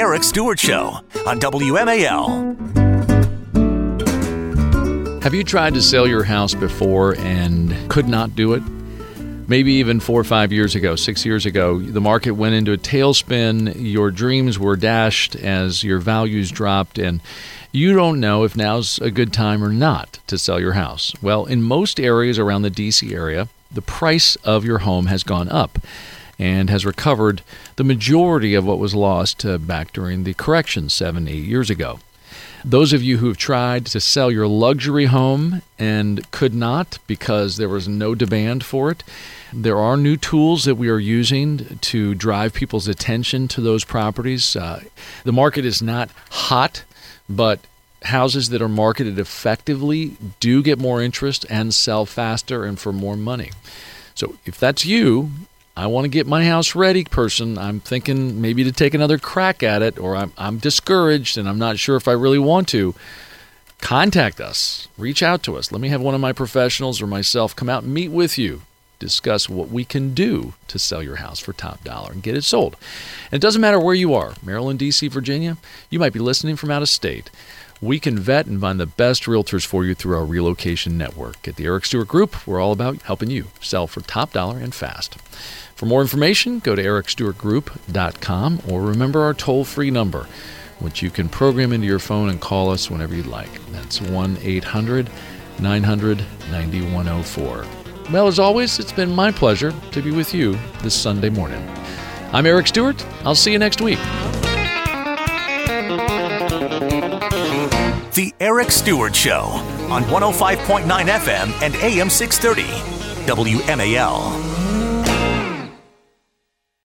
Eric Stewart Show on WMAL. Have you tried to sell your house before and could not do it? Maybe even 4 or 5 years ago, 6 years ago, the market went into a tailspin, your dreams were dashed as your values dropped, and you don't know if now's a good time or not to sell your house. Well, in most areas around the D.C. area, the price of your home has gone up and has recovered the majority of what was lost back during the correction 7, 8 years ago. Those of you who have tried to sell your luxury home and could not because there was no demand for it, there are new tools that we are using to drive people's attention to those properties. The market is not hot, but houses that are marketed effectively do get more interest and sell faster and for more money. So if that's you, I want to get my house ready person. I'm thinking maybe to take another crack at it, or I'm discouraged and I'm not sure if I really want to. Contact us. Reach out to us. Let me have one of my professionals or myself come out and meet with you. Discuss what we can do to sell your house for top dollar and get it sold. And it doesn't matter where you are, Maryland, D.C., Virginia. You might be listening from out of state. We can vet and find the best realtors for you through our relocation network. At the Eric Stewart Group, we're all about helping you sell for top dollar and fast. For more information, go to ericstewartgroup.com or remember our toll-free number, which you can program into your phone and call us whenever you'd like. That's 1-800-900-9104. Well, as always, it's been my pleasure to be with you this Sunday morning. I'm Eric Stewart. I'll see you next week. The Eric Stewart Show on 105.9 FM and AM 630 WMAL.